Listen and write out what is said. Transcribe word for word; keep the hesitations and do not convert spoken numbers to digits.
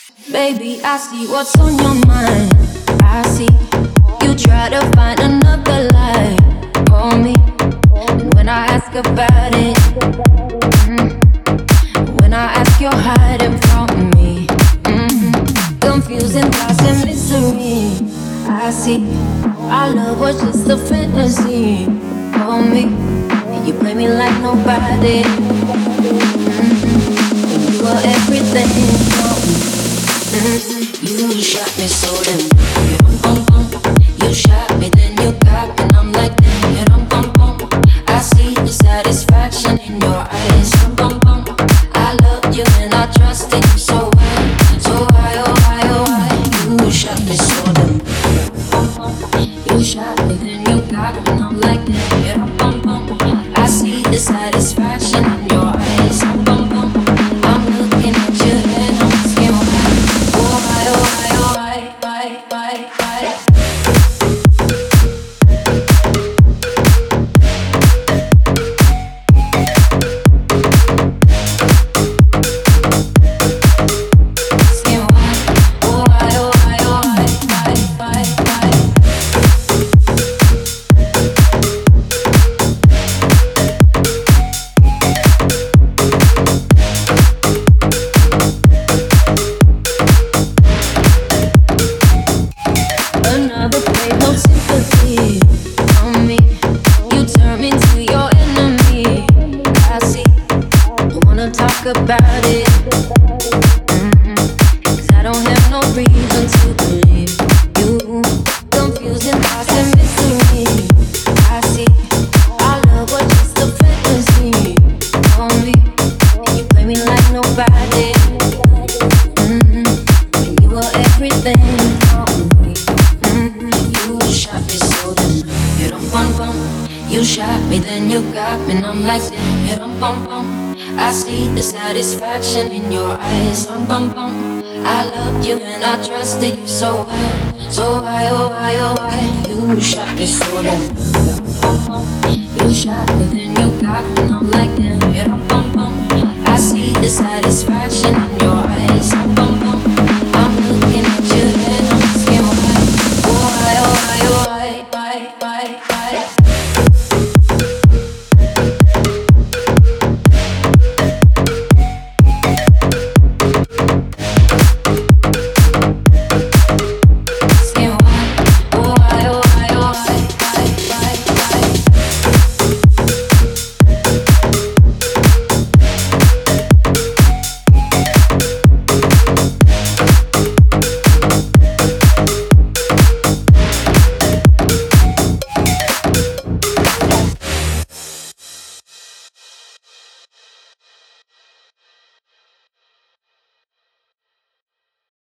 Baby, I see what's on your mind. I see you try to find another lie. Call me, and when I ask about it, mm, when I ask, you're hiding from me. Mm, confusing thoughts and misery. I see our love was just a fantasy. Call me, and you play me like nobody. Mm, you are everything for me. Mm-hmm. You shot me so damn. Bum, bum, bum. You shot me, then you got me, and I'm like damn. Bum, bum, bum. I see the satisfaction in your eyes. Bum, bum, bum. I loved you and I trusted you so well. So why, oh why, oh why? You shot me so damn. Bum, bum. You shot me, then you got me, and I'm like damn. Bum, bum, bum. I see the satisfaction in your eyes. Bum, bum, bum. I'm looking at you and I'm asking why. Oh why, oh why, oh why, why, why, why? Asking why. Oh why, oh why, oh why, why, why, why? Another play, no sympathy on me. You turn me to your enemy. I see, don't wanna talk about it. Mm-mm. 'Cause I don't have no reason to believe you. Confusing thoughts and mystery. I see, our love was just a fantasy on me. And you play me like nobody. Mm-mm. When you were everything for me. You shot me so damn. You don't bum bum. You shot me, then you got me, and I'm like damn. You don't bum bum. I see the satisfaction in your eyes. Bum bum bum. I loved you and I trusted you so well. So why, oh why, oh why? You shot me so damn. Bum bum. You shot me, then you got me, and I'm like damn. You don't bum bum. I see the satisfaction in your eyes.